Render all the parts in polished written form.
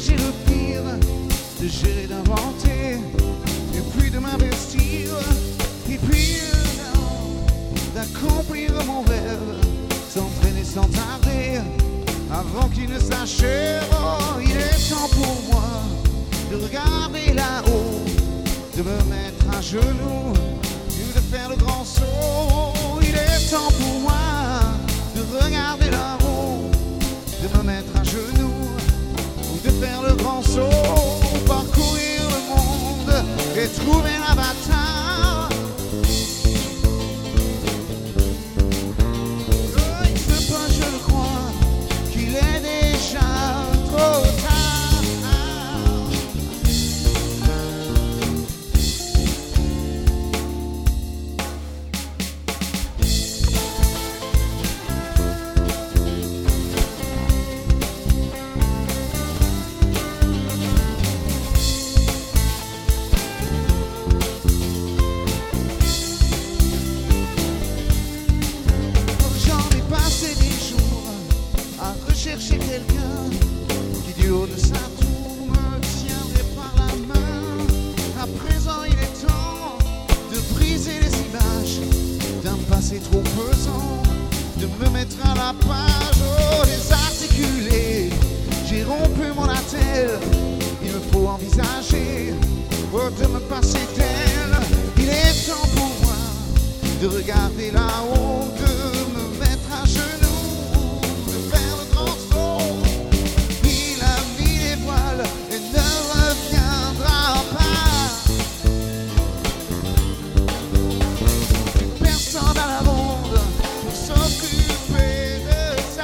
j'ai le pire de gérer, d'inventer, et puis de m'investir, et puis d'accomplir mon rêve, sans freiner, sans tarder, avant qu'il ne s'achève. Oh, il est temps pour moi de regarder là-haut, de me mettre à genoux, de faire le grand saut. Il est temps pour moi de regarder là-haut, de me mettre à genoux, de faire le grand saut, parcourir le monde et trouver l'avatar. Il se peut, je le crois, qu'il est déjà trop tard. Chercher quelqu'un qui du haut de sa tour me tiendrait par la main. À présent il est temps de briser les images d'un passé trop pesant, de me mettre à la page, oh, désarticulé. J'ai rompu mon attelle, il me faut envisager, oh, de me passer d'elle. Il est temps pour moi de regarder là-haut, de me mettre à genoux, et ne reviendra pas. Personne à la ronde pour s'occuper de ça.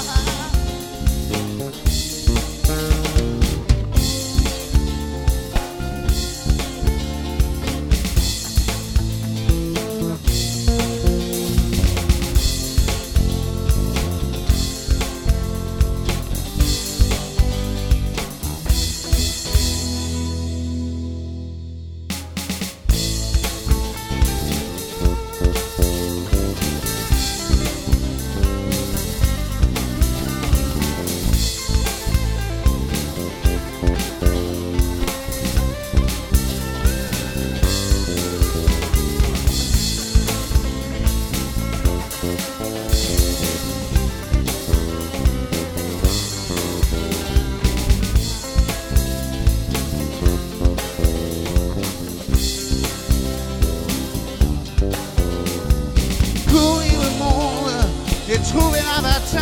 Et trouver l'avatar.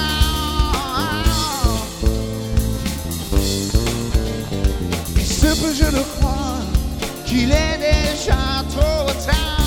Il se peut, je le crois, qu'il est déjà trop tard.